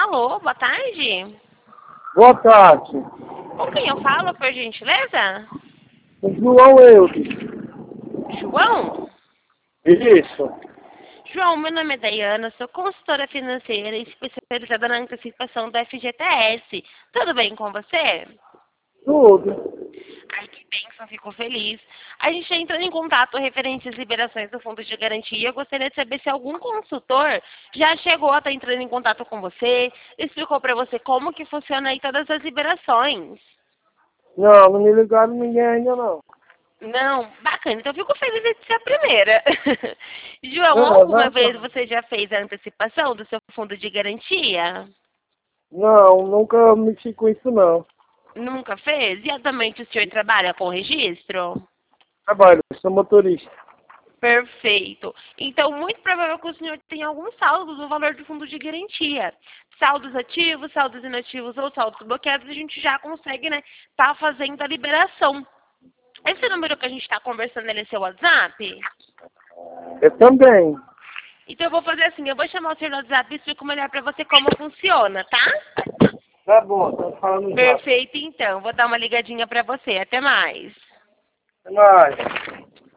Alô, boa tarde. Boa tarde. Com quem eu falo, por gentileza? O João Eudes. João? Isso. João, meu nome é Dayana, sou consultora financeira e especializada na antecipação do FGTS. Tudo bem com você? Tudo. Ai, que bênção, fico feliz. A gente está entrando em contato referente às liberações do Fundo de Garantia. Eu gostaria de saber se algum consultor já chegou a estar entrando em contato com você, explicou para você como que funciona aí todas as liberações. Não me ligaram ninguém ainda não. Não, bacana. Então eu fico feliz de ser a primeira. João, alguma Não, vez você já fez a antecipação do seu fundo de garantia? não, nunca mexi com isso não. Nunca fez? E atualmente o senhor trabalha com registro? Trabalho, sou motorista. Perfeito. Então, muito provável que o senhor tenha algum saldo do valor do fundo de garantia. Saldos ativos, saldos inativos ou saldos bloqueados, a gente já consegue, né, tá fazendo a liberação. Esse número que a gente está conversando, ele é seu WhatsApp? Eu também. Então eu vou fazer assim, eu vou chamar o senhor no WhatsApp e explico melhor para você como funciona, tá? Tá bom, tá falando já. Perfeito, então. Vou dar uma ligadinha para você. Até mais. Até mais.